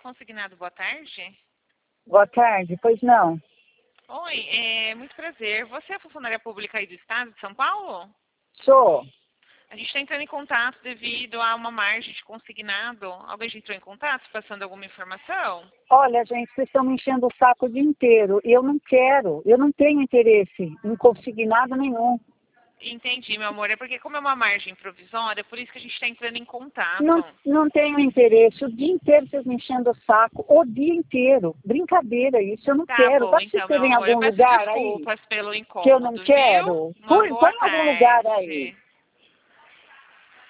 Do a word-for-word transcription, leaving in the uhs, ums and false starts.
Consignado, boa tarde. Boa tarde, pois não. Oi, é, muito prazer. Você é funcionária pública aí do estado de São Paulo? Sou. A gente está entrando em contato devido a uma margem de consignado. Alguém já entrou em contato passando alguma informação? Olha, gente, vocês estão me enchendo o saco o dia inteiro. E eu não quero, eu não tenho interesse em consignado nenhum. Entendi, meu amor. É porque como é uma margem provisória, é por isso que a gente está entrando em contato. Não, não tenho interesse. O dia inteiro vocês me enchendo o saco. O dia inteiro. Brincadeira isso, eu não Tá quero. bom, Pode então, escrever meu em amor. Eu algum peço lugar aí desculpas pelo que eu não incômodo, quero? viu? Uma Põe, boa põe em algum lugar aí. tarde.